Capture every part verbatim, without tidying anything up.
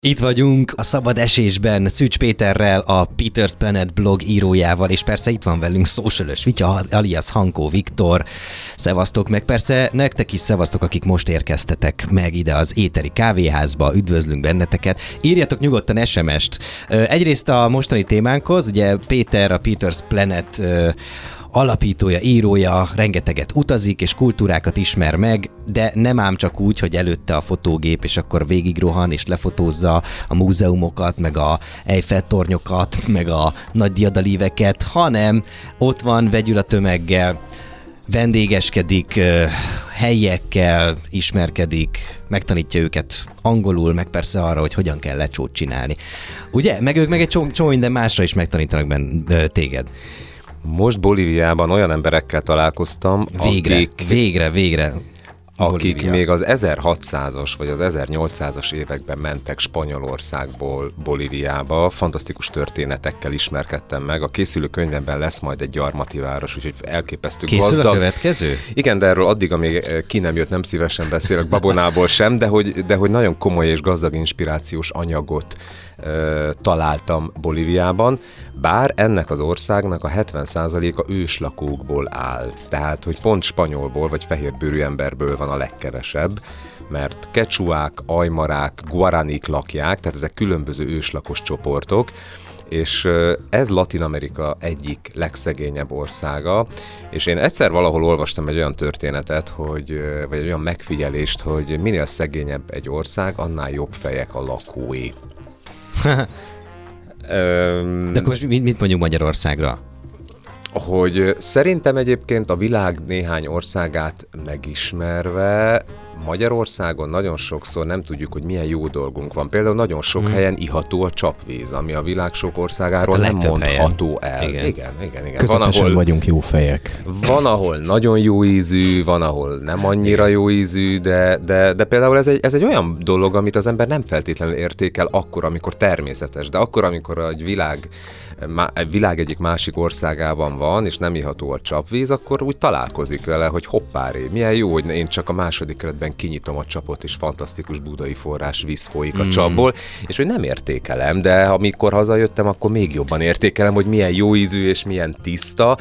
Itt vagyunk a Szabad Esésben Szűcs Péterrel, a Peter's Planet blog írójával, és persze itt van velünk Socialös Vitya, alias Hankó Viktor. Szevasztok, meg persze nektek is szevasztok, akik most érkeztetek meg ide az éteri kávéházba, üdvözlünk benneteket. Írjatok nyugodtan es em est. Egyrészt a mostani témánkhoz, ugye Péter, a Peter's Planet alapítója, írója, rengeteget utazik, és kultúrákat ismer meg, de nem ám csak úgy, hogy előtte a fotógép, és akkor végigrohan, és lefotózza a múzeumokat, meg a Eiffel-tornyokat, meg a nagy diadalíveket, hanem ott van, vegyül a tömeggel, vendégeskedik, helyiekkel ismerkedik, megtanítja őket angolul, meg persze arra, hogy hogyan kell lecsót csinálni. Ugye? Meg ők meg egy csomó, csomó minden másra is megtanítanak benne téged. Most Bolíviában olyan emberekkel találkoztam, végre, akik, végre, végre, akik Bolívia. még az ezerhatszázas vagy az ezernyolcszázas években mentek Spanyolországból Bolíviába. Fantasztikus történetekkel ismerkedtem meg. A készülő könyvemben lesz majd egy gyarmati város, úgyhogy elképesztő Készül gazdag. a következő? Igen, de erről addig, amíg ki nem jött, nem szívesen beszélek, babonából sem, de hogy, de hogy nagyon komoly és gazdag inspirációs anyagot találtam Bolíviában, bár ennek az országnak a hetven százaléka őslakókból áll. Tehát, hogy pont spanyolból vagy fehérbőrű emberből van a legkevesebb, mert kecsuák, ajmarák, guaranik lakják, tehát ezek különböző őslakos csoportok, és ez Latin-Amerika egyik legszegényebb országa, és én egyszer valahol olvastam egy olyan történetet, hogy, vagy egy olyan megfigyelést, hogy minél szegényebb egy ország, annál jobb fejek a lakói. De akkor most mit, mit mondjuk Magyarországra? Hogy szerintem egyébként a világ néhány országát megismerve Magyarországon nagyon sokszor nem tudjuk, hogy milyen jó dolgunk van. Például nagyon sok hmm. helyen iható a csapvíz, ami a világ sok országáról hát nem mondható helyen. el. Igen, igen, igen. igen. Közepesen van, ahol vagyunk jó fejek. Van, ahol nagyon jó ízű, van, ahol nem annyira jó ízű, de, de, de például ez egy, ez egy olyan dolog, amit az ember nem feltétlenül értékel akkor, amikor természetes, de akkor, amikor egy világ, egy világ egyik másik országában van, és nem iható a csapvíz, akkor úgy találkozik vele, hogy hoppáré, milyen jó, hogy én csak a második keretben kinyitom a csapot, és fantasztikus budai forrás víz folyik a mm. csapból, és hogy nem értékelem, de amikor hazajöttem, akkor még jobban értékelem, hogy milyen jó ízű és milyen tiszta,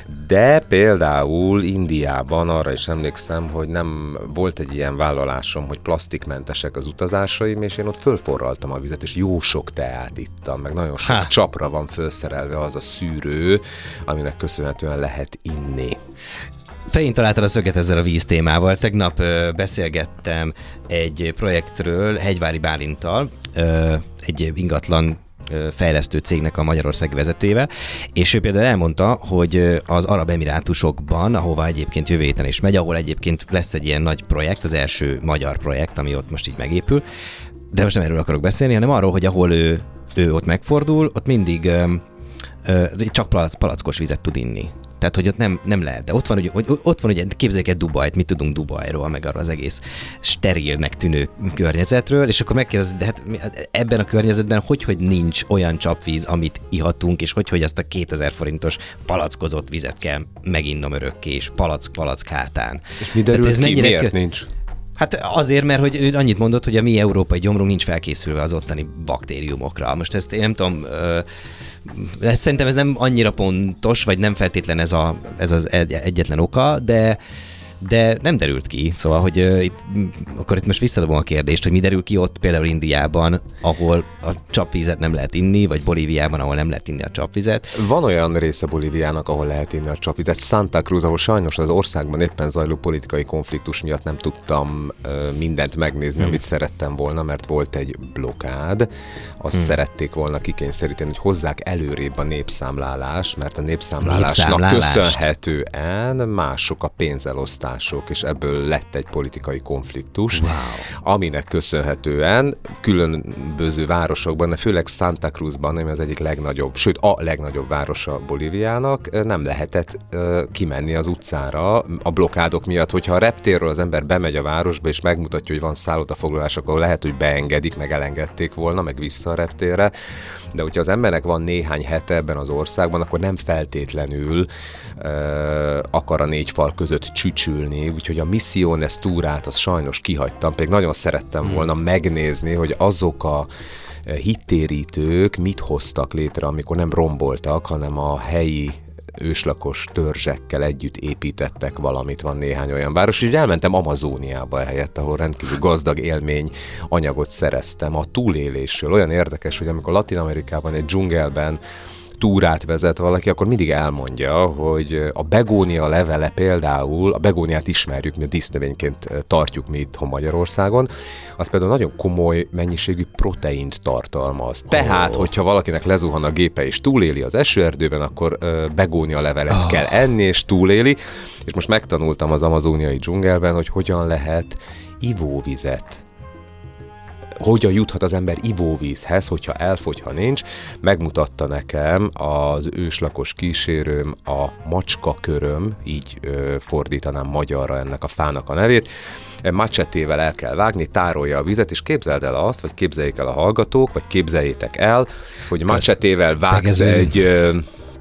de például Indiában arra is emlékszem, hogy nem volt egy ilyen vállalásom, hogy plastikmentesek az utazásaim, és én ott fölforraltam a vizet, és jó sok teát ittam, meg nagyon sok ha. csapra van felszerelve az a szűrő, aminek köszönhetően lehet inni. Fején találtad a szöget ezzel a víz témával. Tegnap ö, beszélgettem egy projektről Hegyvári Bálinttal, ö, egy ingatlan ö, fejlesztő cégnek a magyarországi vezetőjével, és ő például elmondta, hogy az Arab Emirátusokban, ahova egyébként jövő héten is megy, ahol egyébként lesz egy ilyen nagy projekt, az első magyar projekt, ami ott most így megépül, de most nem erről akarok beszélni, hanem arról, hogy ahol ő, ő ott megfordul, ott mindig ö, ö, csak palac, palackos vizet tud inni. Tehát, hogy ott nem, nem lehet. De ott van, hogy, ott van, hogy képzeljük egy Dubajt, mit tudunk Dubajról, meg arról az egész sterilnek tűnő környezetről, és akkor megkérdezed, de hát ebben a környezetben hogy, hogy nincs olyan csapvíz, amit ihatunk, és hogy, hogy azt a kétezer forintos palackozott vizet kell meginnom örökké, és palack-palack hátán. És mi derült ki, miért kö... nincs? Hát azért, mert hogy ő annyit mondott, hogy a mi európai gyomrunk nincs felkészülve az ottani baktériumokra. Most ezt én nem tudom... Ö... Szerintem ez nem annyira pontos, vagy nem feltétlen ez, a, ez az egyetlen oka, de, de nem derült ki. Szóval, hogy uh, itt, akkor itt most visszadobom a kérdést, hogy mi derül ki ott például Indiában, ahol a csapvizet nem lehet inni, vagy Bolíviában, ahol nem lehet inni a csapvizet. Van olyan része Bolíviának, ahol lehet inni a csapvizet. Santa Cruz, ahol sajnos az országban éppen zajló politikai konfliktus miatt nem tudtam uh, mindent megnézni, hmm. amit szerettem volna, mert volt egy blokád. Azt hmm. szerették volna kikényszeríteni, hogy hozzák előrébb a népszámlálás, mert a népszámlálásnak köszönhetően mások a pénzelosztások, és ebből lett egy politikai konfliktus, wow. aminek köszönhetően különböző városokban, de főleg Santa Cruzban, ami az egyik legnagyobb, sőt a legnagyobb városa Bolíviának, nem lehetett uh, kimenni az utcára a blokádok miatt. Hogyha a reptérről az ember bemegy a városba, és megmutatja, hogy van szállodafoglalás, akkor lehet, hogy beengedik, meg elengedték volna, meg vissza a reptérre, de hogyha az embernek van néhány hete ebben az országban, akkor nem feltétlenül uh, akar a négy fal között csücsül szembesülni, úgyhogy a Misiones túrát azt sajnos kihagytam, pedig nagyon szerettem hmm. volna megnézni, hogy azok a hittérítők mit hoztak létre, amikor nem romboltak, hanem a helyi őslakos törzsekkel együtt építettek valamit, van néhány olyan város, és elmentem Amazóniába helyett, ahol rendkívül gazdag élmény anyagot szereztem a túlélésről. Olyan érdekes, hogy amikor Latin-Amerikában egy dzsungelben túrát vezet valaki, akkor mindig elmondja, hogy a begónia levele például, a begóniát ismerjük, mi a dísznövényként tartjuk mi itthon Magyarországon, az például nagyon komoly mennyiségű proteint tartalmaz. Tehát, oh. hogyha valakinek lezuhan a gépe és túléli az esőerdőben, akkor uh, begónia levelet oh. kell enni és túléli, és most megtanultam az amazóniai dzsungelben, hogy hogyan lehet ivóvizet hogyan juthat az ember ivóvízhez, hogyha elfogy, ha nincs. Megmutatta nekem az őslakos kísérőm, a macskaköröm, így ö, fordítanám magyarra ennek a fának a nevét. Macsetével el kell vágni, tárolja a vizet, és képzeld el azt, vagy képzeljék el a hallgatók, vagy képzeljétek el, hogy macsetével vágsz egy... Ö,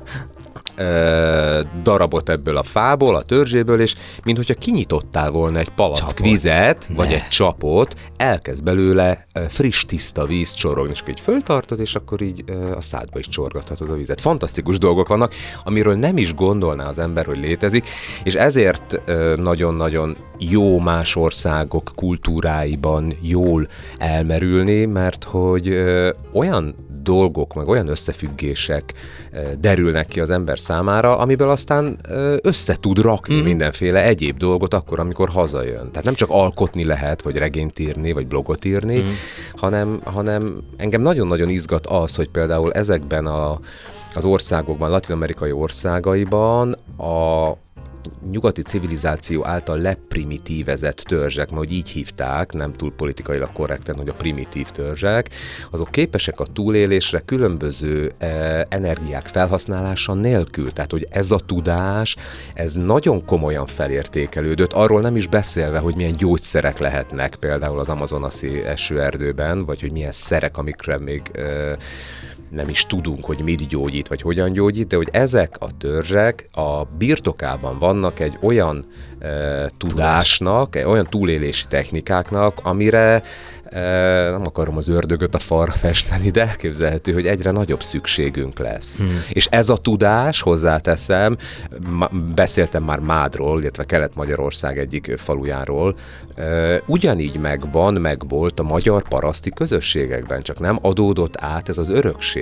darabot ebből a fából, a törzséből, és minthogyha kinyitottál volna egy palack csapot. Vizet, vagy ne. egy csapot, elkezd belőle friss, tiszta víz csorogni, és akkor így föltartod, és akkor így a szádba is csorgathatod a vizet. Fantasztikus dolgok vannak, amiről nem is gondolná az ember, hogy létezik, és ezért nagyon-nagyon jó más országok kultúráiban jól elmerülni, mert hogy olyan dolgok, meg olyan összefüggések derülnek ki az ember számára, amiből aztán össze tud rakni mm. mindenféle egyéb dolgot akkor, amikor hazajön. Tehát nem csak alkotni lehet, vagy regényt írni, vagy blogot írni, mm. hanem, hanem engem nagyon-nagyon izgat az, hogy például ezekben a, az országokban, latin-amerikai országaiban a nyugati civilizáció által leprimitívezett törzsek, mert hogy így hívták, nem túl politikailag korrekten, hogy a primitív törzsek, azok képesek a túlélésre különböző eh, energiák felhasználása nélkül. Tehát, hogy ez a tudás, ez nagyon komolyan felértékelődött, arról nem is beszélve, hogy milyen gyógyszerek lehetnek például az amazonasi esőerdőben, vagy hogy milyen szerek, amikre még eh, nem is tudunk, hogy mit gyógyít, vagy hogyan gyógyít, de hogy ezek a törzsek a birtokában vannak egy olyan e, tudásnak, egy olyan túlélési technikáknak, amire e, nem akarom az ördögöt a falra festeni, de elképzelhető, hogy egyre nagyobb szükségünk lesz. Hmm. És ez a tudás, hozzáteszem, ma, beszéltem már Mádról, illetve Kelet-Magyarország egyik falujáról, e, ugyanígy megvan, megvolt a magyar paraszti közösségekben, csak nem adódott át ez az örökség.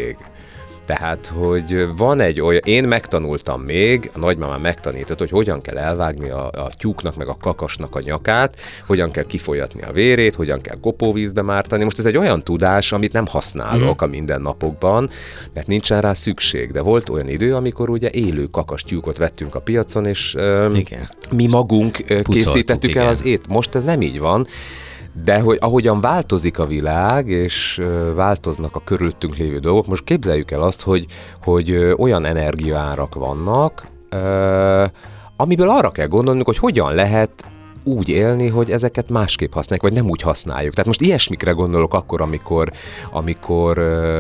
Tehát, hogy van egy olyan, én megtanultam még, a nagymamám megtanított, hogy hogyan kell elvágni a, a tyúknak, meg a kakasnak a nyakát, hogyan kell kifolyatni a vérét, hogyan kell kopóvízbe mártani. Most ez egy olyan tudás, amit nem használok mm. a mindennapokban, mert nincsen rá szükség. De volt olyan idő, amikor ugye élő kakas tyúkot vettünk a piacon, és um, mi magunk Pucoltuk, készítettük igen. el az ét. Most ez nem így van. De hogy ahogyan változik a világ, és uh, változnak a körülöttünk lévő dolgok, most képzeljük el azt, hogy, hogy uh, olyan energiaárak vannak, uh, amiből arra kell gondolnunk, hogy hogyan lehet úgy élni, hogy ezeket másképp használjuk, vagy nem úgy használjuk. Tehát most ilyesmikre gondolok akkor, amikor, amikor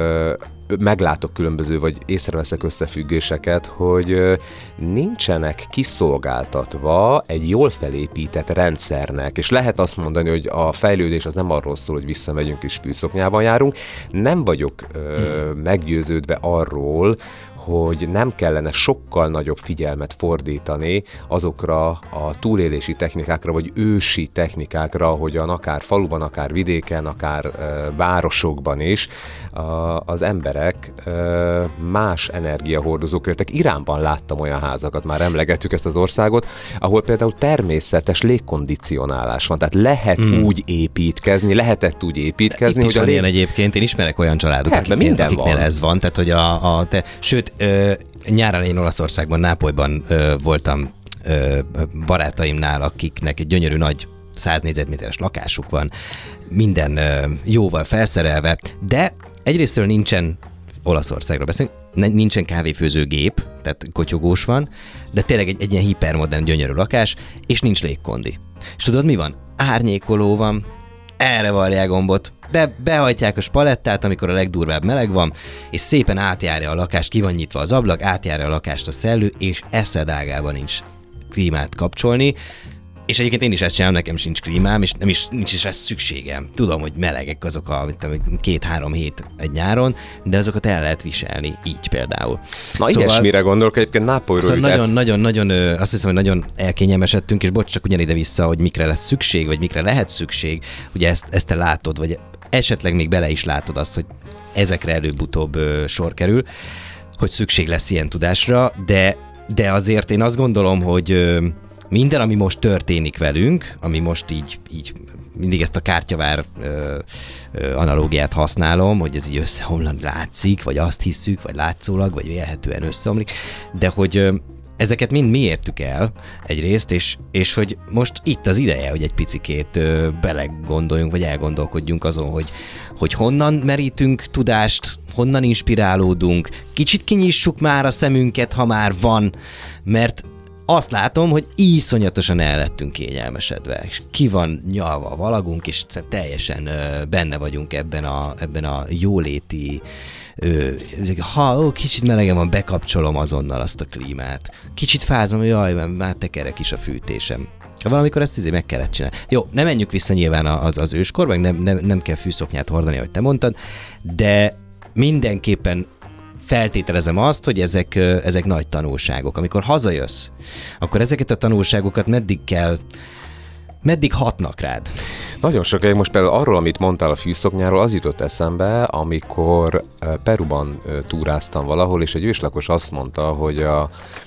uh, meglátok különböző, vagy észreveszek összefüggéseket, hogy uh, nincsenek kiszolgáltatva egy jól felépített rendszernek, és lehet azt mondani, hogy a fejlődés az nem arról szól, hogy visszamegyünk és fűszoknyában járunk. Nem vagyok uh, hmm. meggyőződve arról, hogy nem kellene sokkal nagyobb figyelmet fordítani azokra a túlélési technikákra, vagy ősi technikákra, ahogyan akár faluban, akár vidéken, akár uh, városokban is uh, az emberek uh, más energiahordozók jöttek. Iránban láttam olyan házakat, már emlegettük ezt az országot, ahol például természetes légkondicionálás van, tehát lehet mm. úgy építkezni, lehetett úgy építkezni, hogy a lég... egyébként, én ismerek olyan családokat, hát, akiknél, akiknél van. ez van, tehát hogy a, a te, sőt, Ö, nyáron én Olaszországban, Nápolyban ö, voltam ö, barátaimnál, akiknek egy gyönyörű nagy száz négyzetméteres lakásuk van, minden ö, jóval felszerelve, de egyrésztről nincsen, Olaszországról beszélünk, nincsen kávéfőzőgép, tehát kotyogós van, de tényleg egy, egy ilyen hipermodern gyönyörű lakás, és nincs légkondi. És tudod mi van? Árnyékoló van, erre varják gombot, Be, behajtják a spalettát, amikor a legdurvább meleg van, és szépen átjárja a lakást, ki van nyitva az ablak, átjárja a lakást a szellő, és eszedágában nincs klímát kapcsolni. És egyébként én is ezt csinálom, nekem sincs klímám, és nem is, nincs is ezt szükségem. Tudom, hogy melegek azok a két-három hét egy nyáron, de azokat el lehet viselni, így például. Na, szóval, ilyesmire gondolok, egyébként Nápolyról szóval jut nagyon, nagyon, nagyon, azt hiszem, hogy nagyon elkényelmesedtünk, és bocs, csak ugyanide vissza, hogy mikre lesz szükség, vagy mikre lehet szükség. Ugye ezt, ezt te látod, vagy esetleg még bele is látod azt, hogy ezekre előbb-utóbb ö, sor kerül, hogy szükség lesz ilyen tudásra, de, de azért én azt gondolom, hogy ö, minden, ami most történik velünk, ami most így, így mindig ezt a kártyavár ö, ö, analógiát használom, hogy ez így összeomlan látszik, vagy azt hiszük, vagy látszólag, vagy vélhetően összeomlik, de hogy ö, ezeket mind mi értük el egyrészt, és, és hogy most itt az ideje, hogy egy picikét ö, belegondoljunk, vagy elgondolkodjunk azon, hogy, hogy honnan merítünk tudást, honnan inspirálódunk, kicsit kinyissuk már a szemünket, ha már van, mert azt látom, hogy iszonyatosan el lettünk kényelmesedve, és ki van nyalva a valagunk, és teljesen ö, benne vagyunk ebben a, ebben a jóléti, ö, ha ó, kicsit melegen van, bekapcsolom azonnal azt a klímát. Kicsit fázom, jaj, már tekerek is a fűtésem. Valamikor ezt azért meg kellett csinálni. Jó, nem menjünk vissza nyilván az, az őskorba, nem, nem, nem kell fűszoknyát hordani, ahogy te mondtad, de mindenképpen feltételezem azt, hogy ezek, ezek nagy tanulságok. Amikor hazajössz, akkor ezeket a tanulságokat meddig kell, meddig hatnak rád? Nagyon sokáig most például arról, amit mondtál a fűszoknyáról, az jutott eszembe, amikor Peruban túráztam valahol, és egy őslakos azt mondta, hogy a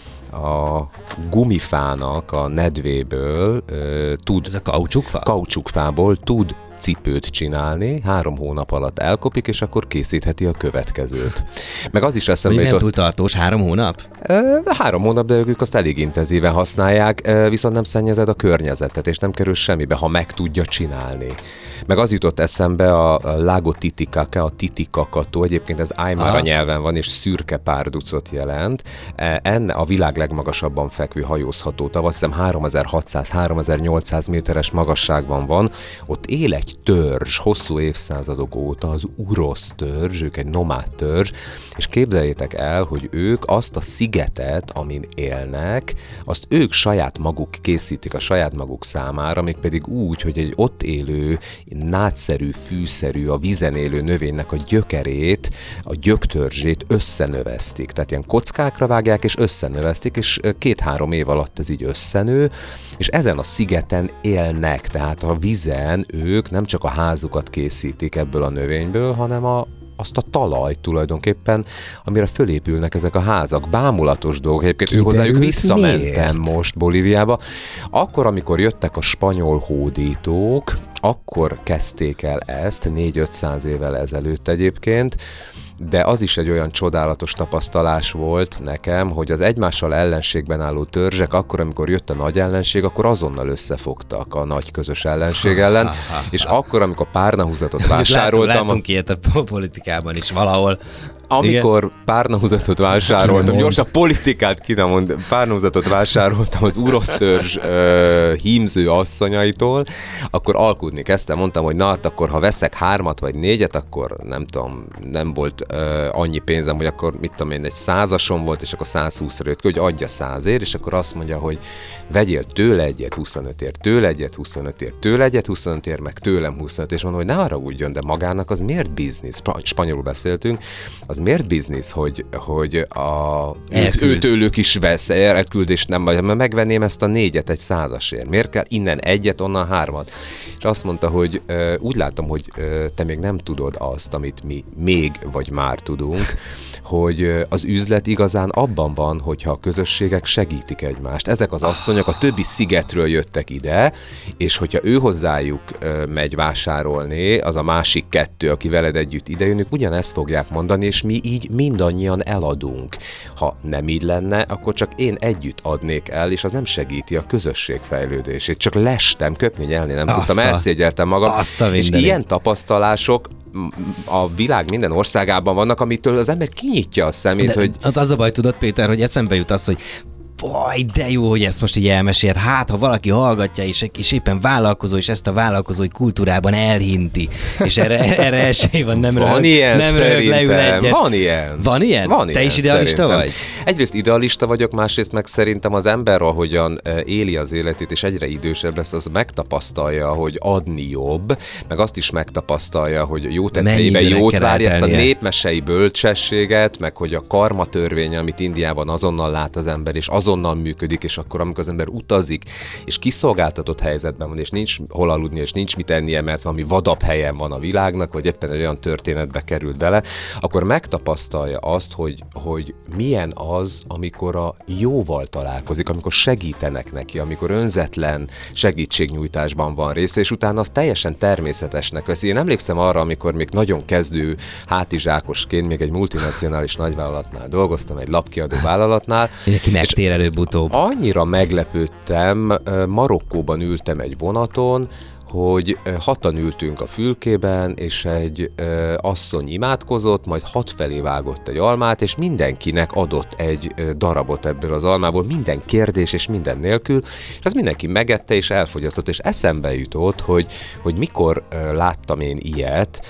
a gumifának a nedvéből uh, tud... Ez a kaucsukfa? Kaucsukfából tud cipőt csinálni, három hónap alatt elkopik, és akkor készítheti a következőt. Meg az is eszembe jutott... jutott... nem túl tartós, három hónap? E, három hónap, de ők azt elég intenzíven használják, e, viszont nem szennyezed a környezetet, és nem kerül semmibe, ha meg tudja csinálni. Meg az jutott eszembe a, a Lago Titicaca, a Titicacató, egyébként ez Aymara nyelven van, és szürke párducot jelent. Enne a világ legmagasabban fekvő hajózható tav, azt hiszem háromezer-hatszáz-háromezer-nyolcszáz méteres magasságban van. Ott él egy törzs, hosszú évszázadok óta, az urosz törzs, ők egy nomád törzs, és képzeljétek el, hogy ők azt a szigetet, amin élnek, azt ők saját maguk készítik a saját maguk számára, mégpedig úgy, hogy egy ott élő nádszerű, fűszerű, a vízen élő növénynek a gyökerét, a gyöktörzsét összenövesztik. Tehát ilyen kockákra vágják, és összenövesztik, és két-három év alatt ez így összenő, és ezen a szigeten élnek, tehát a vízen ők nem csak a házukat készítik ebből a növényből, hanem a azt a talajt tulajdonképpen, amire fölépülnek ezek a házak. Bámulatos dolgok. Egyébként ő hozzájuk visszamentem miért? Most Bolíviába. Akkor, amikor jöttek a spanyol hódítók, akkor kezdték el ezt, négy-ötszáz évvel ezelőtt egyébként, de az is egy olyan csodálatos tapasztalás volt nekem, hogy az egymással ellenségben álló törzsek akkor, amikor jött a nagy ellenség, akkor azonnal összefogtak a nagy közös ellenség ellen, és akkor, amikor párnahúzatot vásároltam... Látunk ilyet a politikában is valahol. Amikor párnahúzatot vásároltam, gyorsan politikát kinamond, párnahúzatot vásároltam az urosz törzs uh, hímző asszonyaitól, akkor alkudni kezdtem, mondtam, hogy na, hát akkor ha veszek hármat vagy négyet, akkor nem tudom, nem volt uh, annyi pénzem, hogy akkor mit tudom én, egy százasom volt, és akkor százhúszra jött ki, hogy adja százért, és akkor azt mondja, hogy vegyél tőle egyet huszonötért, tőle egyet huszonötért, tőle egyet huszonötért, meg tőlem huszonöt, és mondom, hogy ne haragudjon, de magának az miért biznisz? Spanyolul beszéltünk, az miért biznisz, hogy, hogy a, őtőlük is vesz, elküld, és nem vagy, mert megvenném ezt a négyet egy százasért. Miért kell innen egyet, onnan hármat? És azt mondta, hogy uh, úgy látom, hogy uh, te még nem tudod azt, amit mi még vagy már tudunk, hogy uh, az üzlet igazán abban van, hogyha a közösségek segítik egymást. Ezek az asszonyok a többi szigetről jöttek ide, és hogyha ő hozzájuk uh, megy vásárolni, az a másik kettő, aki veled együtt idejönnek, ugyanezt fogják mondani, és mi így mindannyian eladunk. Ha nem így lenne, akkor csak én együtt adnék el, és az nem segíti a közösség fejlődését. Csak lestem, köpni-nyelni, nem Azt tudtam, a... elszégyeltem magam. És ilyen tapasztalások a világ minden országában vannak, amitől az ember kinyitja a szemét, de, hogy... Hát az a baj, tudod, Péter, hogy eszembe jut az, hogy Baj, de jó, hogy ezt most így elmesélt. Hát, ha valaki hallgatja, és, és éppen vállalkozó, és ezt a vállalkozói kultúrában elhinti, és erre, erre esély van, nem van röhög, ilyen nem röhög leül egyes. Van ilyen. Van ilyen? Van Te ilyen, is idealista szerintem. vagy? Egyrészt idealista vagyok, másrészt meg szerintem az ember, ahogyan éli az életét, és egyre idősebb lesz, az megtapasztalja, hogy adni jobb, meg azt is megtapasztalja, hogy jó tetteiben jót várja, ezt a népmesei bölcsességet, meg hogy a karma törvény, amit Indiában azonnal lát az ember, és azonnal működik, és akkor, amikor az ember utazik, és kiszolgáltatott helyzetben van, és nincs hol aludni, és nincs mit ennie, mert valami vadabb helyen van a világnak, vagy éppen egy olyan történetbe került bele, akkor megtapasztalja azt, hogy, hogy milyen az, amikor a jóval találkozik, amikor segítenek neki, amikor önzetlen segítségnyújtásban van része, és utána az teljesen természetesnek veszi. Én emlékszem arra, amikor még nagyon kezdő hátizsákosként, még egy multinacionális nagyvállalatnál dolgoztam, egy lapkiadó vállalatnál. Ki megtér előbb-utóbb. Annyira meglepődtem, Marokkóban ültem egy vonaton, hogy hatan ültünk a fülkében, és egy ö, asszony imádkozott, majd hat felé vágott egy almát, és mindenkinek adott egy ö, darabot ebből az almából, minden kérdés és minden nélkül, és az mindenki megette és elfogyasztott, és eszembe jutott, hogy, hogy mikor ö, láttam én ilyet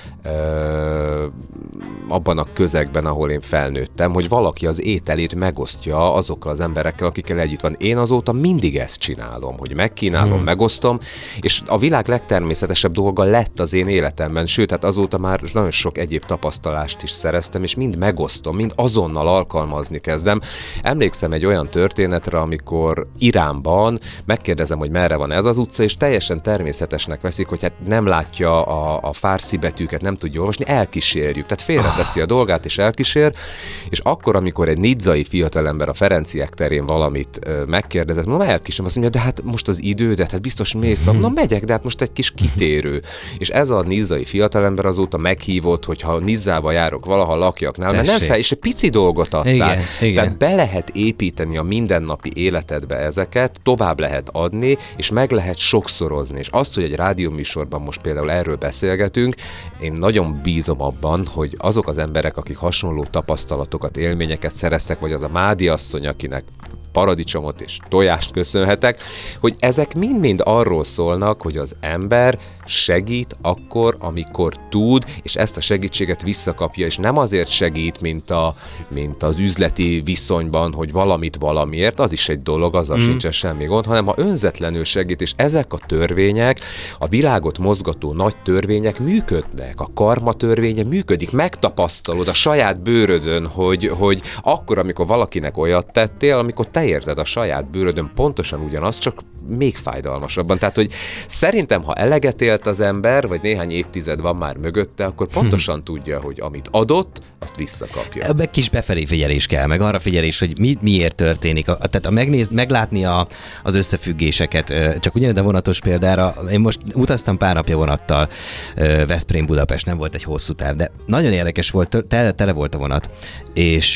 ö, abban a közegben, ahol én felnőttem, hogy valaki az ételét megosztja azokkal az emberekkel, akikkel együtt van. Én azóta mindig ezt csinálom, hogy megkínálom, hmm. megosztom, és a világ legtermészetesebb dolga lett az én életemben, sőt, hát azóta már nagyon sok egyéb tapasztalást is szereztem, és mind megosztom, mind azonnal alkalmazni kezdem. Emlékszem egy olyan történetre, amikor Iránban megkérdezem, hogy merre van ez az utca, és teljesen természetesnek veszik, hogy hát nem látja a, a fárszi betűket, nem tudja olvasni, elkísérjük. Tehát félreteszi a dolgát, és elkísér, és akkor, amikor egy nidzai fiatalember a Ferenciek terén valamit ö, megkérdezett, mondom, elkísérem, azt mondja, de hát most az idődet, hát biztos mész, mondom, megyek, de hát most egy kis kitérő. És ez a nizzai fiatalember azóta meghívott, hogyha Nizzába járok valaha lakjaknál, mert nem fel, és egy pici dolgot adtál. Igen, igen. Tehát be lehet építeni a mindennapi életedbe ezeket, tovább lehet adni, és meg lehet sokszorozni. És az, hogy egy rádióműsorban most például erről beszélgetünk, én nagyon bízom abban, hogy azok az emberek, akik hasonló tapasztalatokat, élményeket szereztek, vagy az a Mádi asszony, akinek paradicsomot és tojást köszönhetek, hogy ezek mind-mind arról szólnak, hogy az ember segít akkor, amikor tud, és ezt a segítséget visszakapja, és nem azért segít, mint, a, mint az üzleti viszonyban, hogy valamit valamiért, az is egy dolog, azzal mm. sincsen semmi gond, hanem ha önzetlenül segít, és ezek a törvények, a világot mozgató nagy törvények működnek, a karma törvénye működik, megtapasztalod a saját bőrödön, hogy, hogy akkor, amikor valakinek olyat tettél, amikor te érzed a saját bőrödön pontosan ugyanaz, csak még fájdalmasabban. Tehát, hogy szerintem, ha eleget élt az ember, vagy néhány évtized van már mögötte, akkor pontosan hmm. tudja, hogy amit adott, azt visszakapja. Ebben kis befelé figyelés kell, meg arra figyelés, hogy mi, miért történik. A, tehát a megnéz, meglátni a, az összefüggéseket. Csak ugyanez a vonatos példára, én most utaztam pár napja vonattal, Veszprém Budapest, nem volt egy hosszú táv, de nagyon érdekes volt, tele, tele volt a vonat, és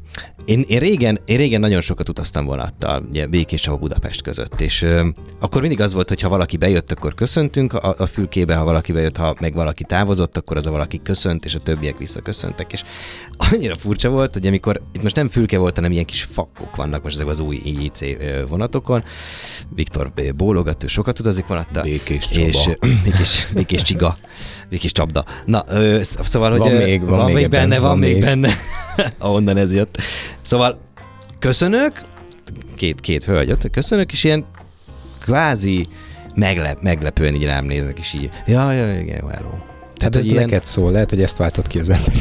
Én, én, régen, én régen nagyon sokat utaztam vonattal, ugye Békés-Csaba Budapest között, és ö, akkor mindig az volt, hogy ha valaki bejött, akkor köszöntünk a, a fülkébe, ha valaki bejött, ha meg valaki távozott, akkor az a valaki köszönt, és a többiek visszaköszöntek, és annyira furcsa volt, hogy amikor, itt most nem fülke volt, hanem ilyen kis fakkok vannak most ezek az új I J C vonatokon, Viktor bólogat, ő sokat utazik vonattal. Békés-Csaba. És Békés, Békés Csiga, Békés Csapda. Na, ö, szóval, hogy van még, van, van még, még benne, van, van még benne, ahonnan ez jött. Szóval köszönök, két, két hölgyet, köszönök, és ilyen kvázi meglep, meglepően így rám néznek, és így, ja, ja, igen, hello. Tehát, hogy ez ilyen... neked szól, lehet, hogy ezt váltott ki az ember.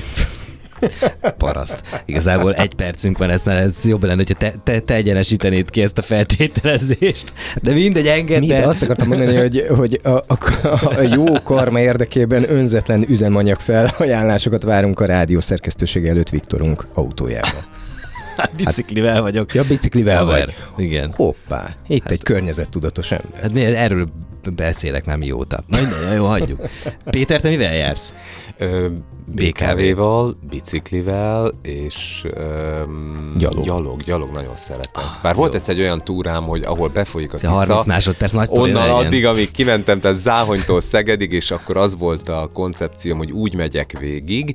Paraszt. Igazából egy percünk van, ez, ez jobb lenne, hogyha te, te, te egyenesítenéd ki ezt a feltételezést. De mindegy, engedd. Mind, azt akartam mondani, hogy, hogy a, a, a jó karma érdekében önzetlen üzemanyag felajánlásokat várunk a rádió szerkesztőség előtt Viktorunk autójában. Hát biciklivel vagyok. Ja, biciklivel Haver. vagy. Igen. Hoppá, itt hát, egy környezettudatos ember. Hát erről beszélek már mióta. Na minden, jó, hagyjuk. Péter, te mivel jársz? Ö, bé ká véval, biciklivel, és öm, gyalog. gyalog. Gyalog nagyon szeretem. Bár ah, volt egyszer egy olyan túrám, hogy ahol befolyik a Tisza, harminc másodperc nagy onnan addig, amíg kimentem, tehát Záhonytól Szegedig, és akkor az volt a koncepcióm, hogy úgy megyek végig,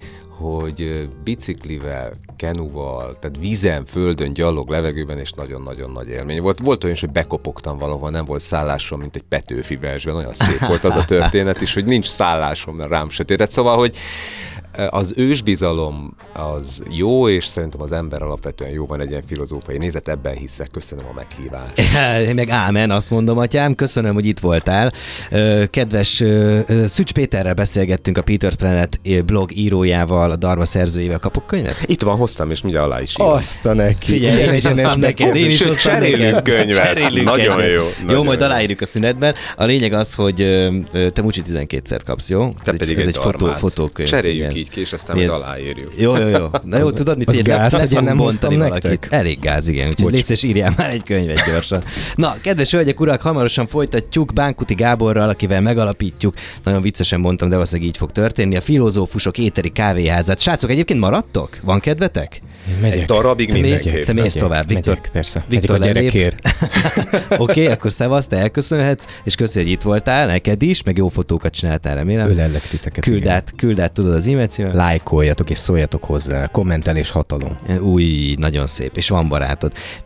hogy biciklivel, kenuval, tehát vízen, földön, gyalog, levegőben, és nagyon-nagyon nagy élmény volt. Volt olyan is, hogy bekopogtam valahol, nem volt szállásom, mint egy Petőfi versben, olyan szép volt az a történet is, hogy nincs szállásom, mert rám sötétett. Szóval, hogy az ősbizalom az jó, és szerintem az ember alapvetően jó, van egy ilyen filozófiai nézet, ebben hiszek. Köszönöm a meghívást. Én meg ámen, azt mondom, atyám, köszönöm, hogy itt voltál. Kedves Szücs Péterrel beszélgettünk, a Peter's Planet blog írójával, a Dharma szerzőjével. Kapok könyvet? Itt van, hoztam, és mindjárt alá is írom. Azt a neki. Figyelj, én is hoztam neked. Én is hoztam cserélünk könyvet. Cserélünk nagyon könyvet. jó. Jó, nagyon majd jó. aláírjuk a szünetben. A lényeg az, hogy te Mucsi tizenkétszer kapsz, jó? Te ez pedig egy, ez egy, egy fotó, darmát. fotókönyv. Cseréljük igen. így ki, és aztán majd Ez- aláírjuk. Jó, jó, jó. Na jó, tudod, mit az figyelj, gáz, le hogy én fogunk nem hoztam bontani nektek? valakit. Elég gáz, igen. Úgyhogy Bocs. légy szíves, írjál már egy könyvet gyorsan. Na, kedves hölgyek, urak, hamarosan folytatjuk Bánkuti Gáborral, akivel megalapítjuk. Nagyon viccesen mondtam, de valószínűleg így fog történni. A Filozófusok éteri kávéházát. Srácok, egyébként maradtok? Van kedvetek? Én megyek. Egy darabig Te mész, mindenképp. te mész Megyek, tovább, Viktor. megyek, persze. Viktor Megyek a lelép. gyerekért. Oké, okay, akkor szevasz, te elköszönhetsz, és köszi, hogy itt voltál, neked is, meg jó fotókat csináltál, remélem. Ölellek titeket. Küld igen. át, küld át, tudod az e-mail címet? Lájkoljatok és szóljatok hozzá. Kommentelés hatalom. Új, nagyon szép, és van barátod.